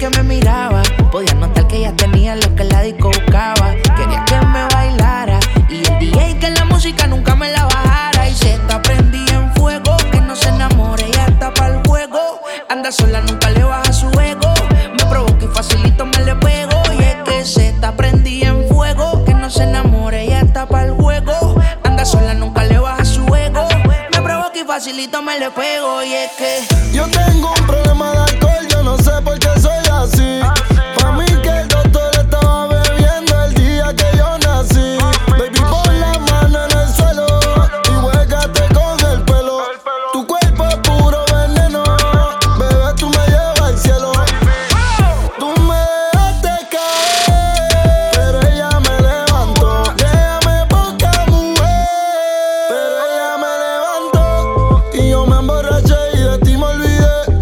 que me miraba, podía notar que ella tenía lo que la disco buscaba. Quería que me bailara y el DJ que la música nunca me la bajara. Y se está prendida en fuego, que no se enamore, ella está pa'l juego. Anda sola, nunca le baja su ego. Me provoca y facilito me le pego. Y es que se está prendida en fuego, que no se enamore, ella está pa'l juego. Anda sola, nunca le baja su ego. Me provoca y facilito me le pego. Y es que yo tengo un problema de alcohol, yo no sé por qué soy así. Pa' mí que el doctor estaba bebiendo el día que yo nací. Baby, pon la mano en el suelo y huégate con el pelo. Tu cuerpo es puro veneno, bebé, tú me llevas al cielo. Tú me dejaste caer, pero ella me levantó. Déjame poca mujer, pero ella me levantó. Y yo me emborraché y de ti me olvidé.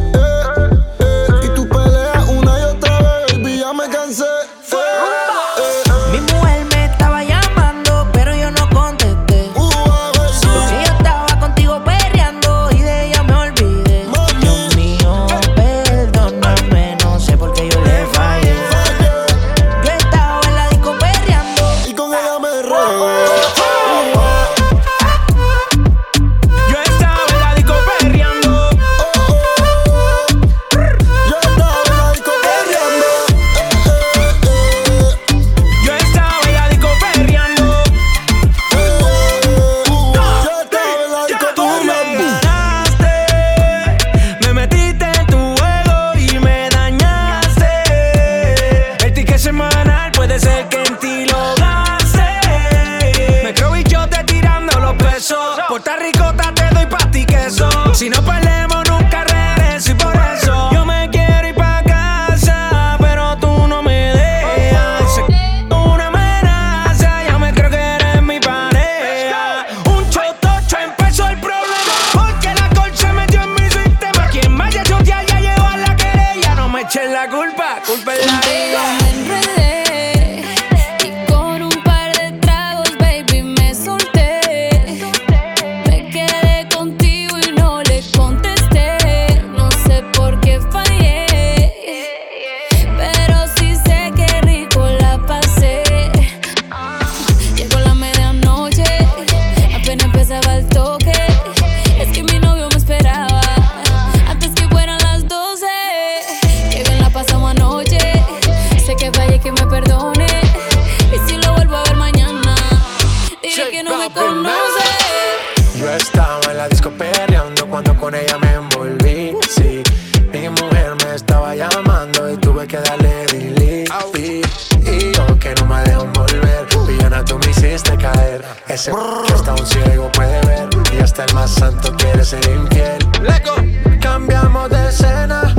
Y tú peleas una y otra vez, baby, ya me cansé. mi mujer me estaba llamando, pero yo no contesté. Porque yo estaba contigo perreando y de ella me olvidé. Dios mío, perdóname, no sé por qué yo le fallé. Yo estaba en la disco perreando Y con ella me regué. Yo estaba en la disco perreando. Yo estaba en la disco perreando. Yo estaba en la disco perreando. Yo estaba en la disco Tú me perreando. ganaste, me metiste en tu juego y me dañaste. El ticket semanal puede ser que en ti lo gaste. Me creo bichote tirando los pesos. Puerto Ricota te doy pa' ti queso. Si no perdemos nunca regreso y por eso yo me quiero ir pa' casa, pero tú no me dejas. Una amenaza, ya me creo que eres mi pareja. Un chotocho empezó el problema, porque la alcohol se metió en mi sistema. Quien vaya a chotear ya llevó a la querella. No me echen la culpa, culpa es la Contigo vida. me enredé y con un par de tragos, baby, me solté. Me quedé contigo y no le contesté. No sé por qué fallé, pero sí sé que rico la pasé. Llegó la medianoche, apenas empezaba el toque. Es que mi novio me esperaba antes que fueran las 12. Qué bien la pasamos anoche. Sé que fallé, que me perdone. Y si lo vuelvo a ver mañana, diré que no me conoce. Yo estaba en la disco perreando cuando con ella me envolví. Sí, mi mujer me estaba llamando y tuve que darle delete. Y yo que no me dejo envolver, villana, tú me hiciste caer. Ese que hasta un ciego puede ver y hasta el más santo quiere ser infiel. Cambiamos de escena,